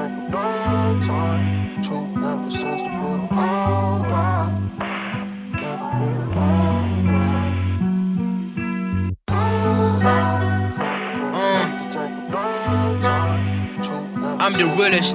a long time to never seems to feel alright. Never feel alright. I'm the realest.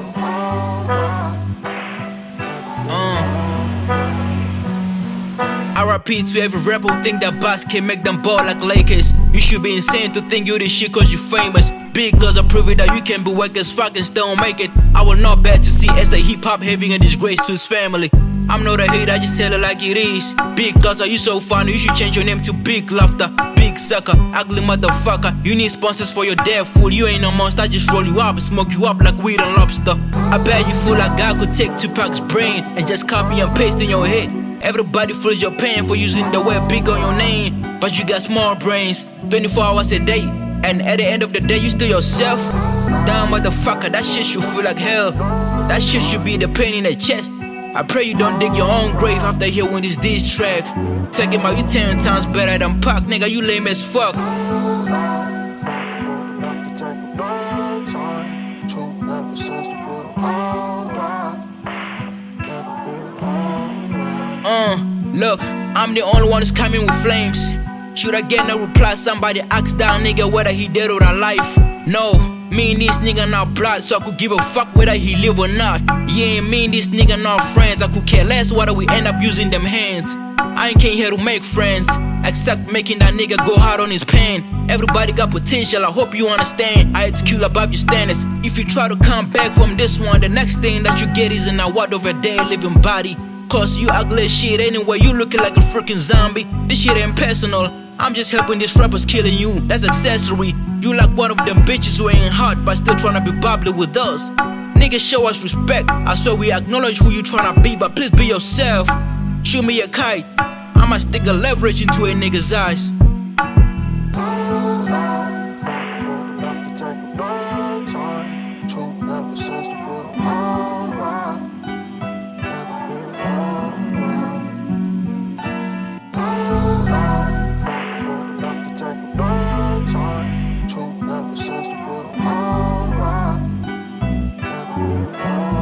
RIP to every rapper who think that boss can make them ball like Lakers. You should be insane to think you this shit cause you famous. Big cause I prove it that you can be whack as fuck and still make it. I will not bet to see as a hip-hop having a disgrace to his family. I'm not a hater, I just tell it like it is. Big cause are you so funny, you should change your name to Big Laughter. Big sucker, ugly motherfucker. You need sponsors for your dead fool. You ain't no monster, I just roll you up and smoke you up like weed and lobster. I bet you fool like God could take Tupac's brain and just copy and paste in your head. Everybody feels your pain for using the word big on your name, but you got small brains, 24 hours a day, and at the end of the day you still yourself. Damn motherfucker, that shit should feel like hell. That shit should be the pain in the chest. I pray you don't dig your own grave after hearing this diss track. Take him out, you 10 times better than Pac, nigga, you lame as fuck. Look, I'm the only one who's coming with flames. Should I get no reply? Somebody ask that nigga whether he dead or alive. No, me and this nigga not blood, so I could give a fuck whether he live or not. Yeah, me and this nigga not friends, I could care less whether we end up using them hands. I ain't came here to make friends, except making that nigga go hard on his pain. Everybody got potential, I hope you understand. I had to kill above your standards. If you try to come back from this one, the next thing that you get is an award of a day living body. Cause you ugly as shit anyway, you looking like a freaking zombie. This shit ain't personal, I'm just helping these rappers killing you. That's accessory. You like one of them bitches who ain't hot but still tryna be bubbly with us. Niggas show us respect, I swear we acknowledge who you tryna be, but please be yourself. Shoot me a kite, I might stick a leverage into a nigga's eyes. Never seems to feel alright. Never feel alright.